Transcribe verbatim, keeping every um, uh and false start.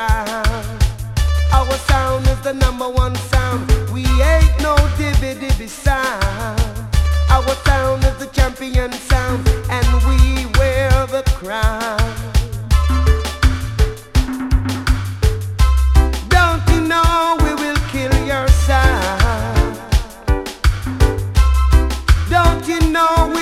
sound. Our sound is the number one sound. We ain't no dibby dibby sound. Our sound is the champion sound, and we wear the crown. Don't you know we will kill your sound? Don't you know